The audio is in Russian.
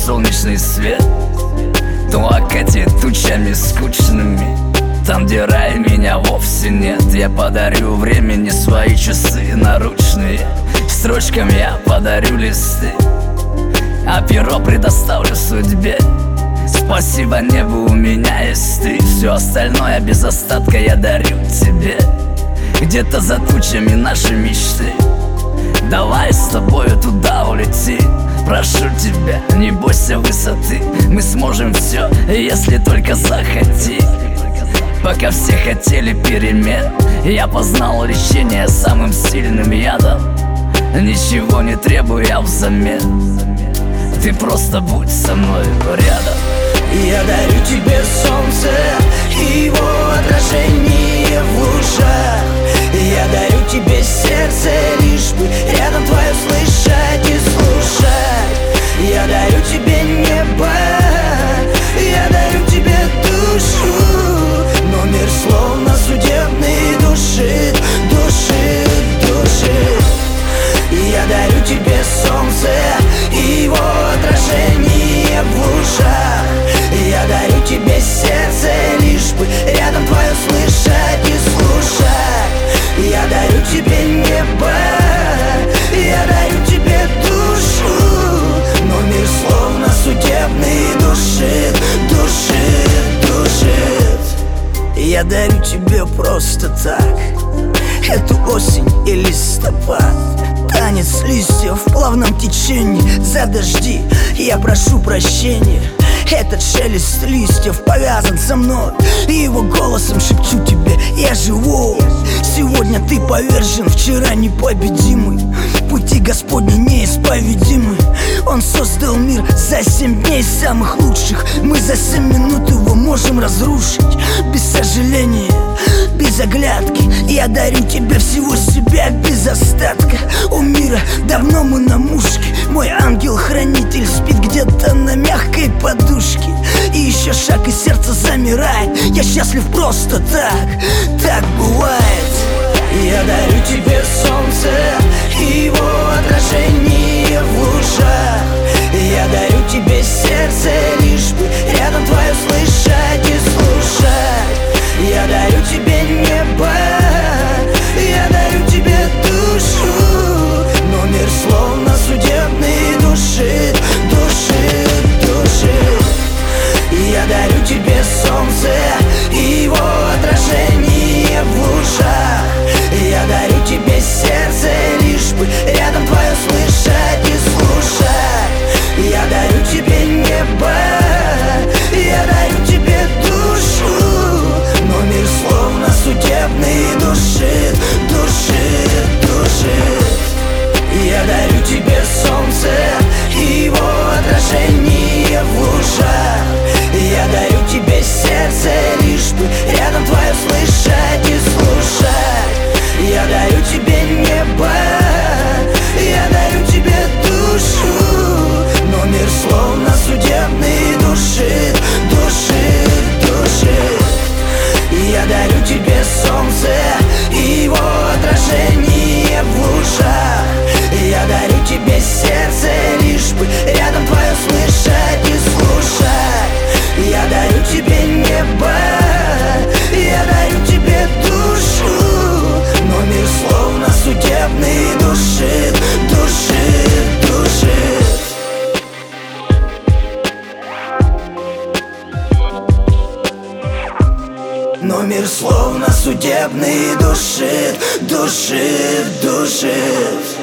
солнечный свет, то окатит тучами скучными. Там, где рай, меня вовсе нет. Я подарю времени свои часы наручные. Строчкам я подарю листы, а перо предоставлю судьбе. Спасибо небу, у меня есть ты. Все остальное без остатка я дарю тебе. Где-то за тучами наши мечты. Давай с тобою туда улети. Прошу тебя, не бойся высоты. Мы сможем все, если только захотим. Пока все хотели перемен, я познал лечение самым сильным ядом. Ничего не требуя взамен, ты просто будь со мной рядом. Я дарю тебе солнце и его отражение в лучах. Я дарю тебе сердце, лишь бы рядом твое слышать и слушать. Я дарю тебе небо, я дарю тебе душу, но мир словно судебный душит, душит, душит. Я дарю тебе солнце и его отражение в лужах. Я дарю тебе сердце, лишь бы рядом твое слышать и слушать. Я дарю тебе небо, я дарю тебе душу, но мир словно судебный душит, душит, душит. Я дарю тебе просто так эту осень и листопад. Танец листьев в плавном течении за дожди. Я прошу прощения. Этот шелест листьев повязан со мной, и его голосом шепчу тебе: я живу. Сегодня ты повержен, вчера непобедимый. Пути Господни неисповедимы. Он создал мир за 7 дней самых лучших. Мы за 7 минут его можем разрушить. Без сожаления, без оглядки, я дарю тебе всего себя без остатка. У мира давно мы на мушке. Мой ангел-хранитель спит где-то на мягкой подушке. И еще шаг, и сердце замирает. Я счастлив просто так бывает. Я дарю тебе солнце и его отражение в лужах. Я дарю тебе сердце, лишь бы рядом твое слышать и слушать. Я дарю тебе небо, я дарю тебе душу, но мир словно судебный душит, душит, душит. Я дарю тебе солнце и его отражение в лужах. Я дарю тебе сердце, лишь бы рядом твое слышать и слушать. Я дарю тебе небо, я дарю тебе душу, но мир словно судебный душит, душит, душит. Я дарю тебе солнце и его отражение в лужах. Я дарю тебе сердце, лишь бы рядом твое слышать и слушать. Я дарю тебе небо, я дарю тебе душу, но мир словно судебный душит, душит, душит. Я дарю тебе солнце и его отражение в лужах. Я дарю тебе сердце, лишь бы рядом твое слышать и слушать. Я дарю тебе небо, я дарю тебе душу, но мир словно судебный душит, душит, душит. Но мир словно судебный душит, душит, душит.